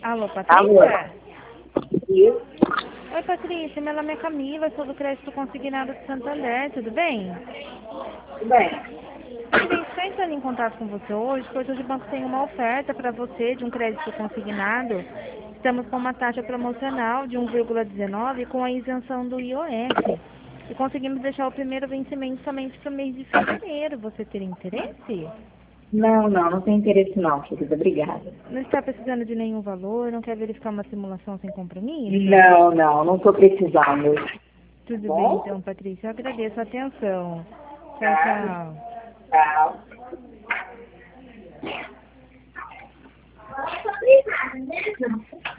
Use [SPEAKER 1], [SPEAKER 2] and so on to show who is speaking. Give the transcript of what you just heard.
[SPEAKER 1] Alô,
[SPEAKER 2] Alô?
[SPEAKER 1] Patrícia?
[SPEAKER 2] Isso?
[SPEAKER 1] Oi, Patrícia, meu nome é Camila, sou do Crédito Consignado de Santander, tudo bem?
[SPEAKER 2] Tudo bem.
[SPEAKER 1] Patrícia, estou entrando em contato com você hoje, pois hoje o banco tem uma oferta para você de um crédito consignado. Estamos com uma taxa promocional de 1,19 com a isenção do IOF. E conseguimos deixar o primeiro vencimento somente para o mês de fevereiro. Você teria interesse?
[SPEAKER 2] Não tem interesse não, querida. Obrigada.
[SPEAKER 1] Não está precisando de nenhum valor? Não quer verificar uma simulação sem compromisso?
[SPEAKER 2] Não estou precisando. Tá
[SPEAKER 1] Tudo bem,
[SPEAKER 2] bom?
[SPEAKER 1] então, Patrícia. Eu agradeço a atenção. Tchau,
[SPEAKER 2] Tá.
[SPEAKER 1] tchau.
[SPEAKER 2] Tchau.